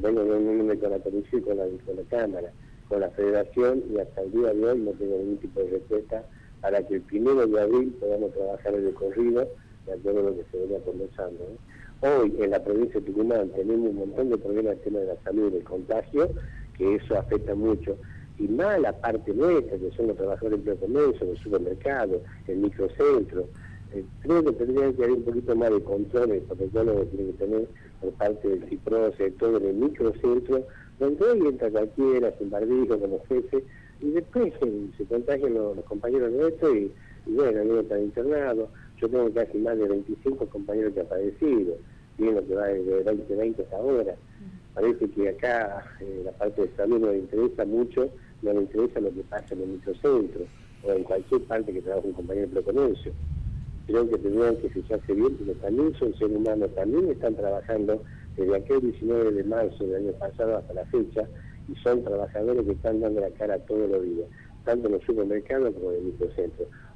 vengo reuniéndome con la policía y con la Cámara, con la Federación, y hasta el día de hoy no tengo ningún tipo de respuesta para que el 1 de abril podamos trabajar el recorrido de acuerdo a lo que se venía conversando, ¿no? Hoy en la provincia de Tucumán tenemos un montón de problemas en el tema de la salud y del contagio, que eso afecta mucho, y más la parte nuestra, que son los trabajadores del comercio, los supermercados, el microcentro. Creo que tendría que haber un poquito más de control, el protocolo que tiene que tener por parte del CIPROCE, todo en el microcentro, donde hoy entra cualquiera, sin barbijo, como fuese, y después se contagian los compañeros nuestros y bueno, algunos están internados. Yo tengo casi más de 25 compañeros que han padecido, y en lo que va desde 2020 hasta ahora. Parece que acá la parte de salud no le interesa mucho, no le interesa lo que pasa en el microcentro o en cualquier parte que trabaje un compañero de comercio. Creo que tendrían que fijarse bien, porque también son seres humanos, también están trabajando desde aquel 19 de marzo del año pasado hasta la fecha, y son trabajadores que están dando la cara todos los días, tanto en los supermercados como en el microcentro.